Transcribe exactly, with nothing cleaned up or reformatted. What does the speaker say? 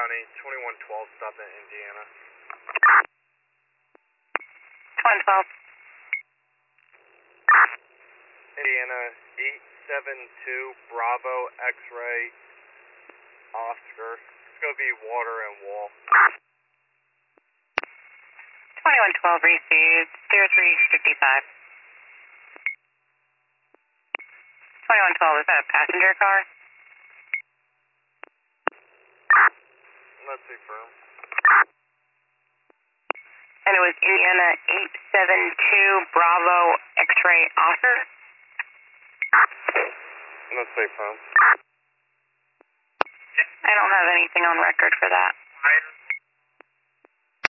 County, twenty-one twelve, stop in Indiana. twenty twelve. Indiana, eight seven two, Bravo, X-ray, Oscar. It's going to be water and wall. twenty-one twelve received, zero three fifty-five. twenty-one twelve, is that a passenger car? Let's see, firm. And it was Indiana eight seven two, Bravo, X-ray, Oscar? Let's say firm. I don't have anything on record for that.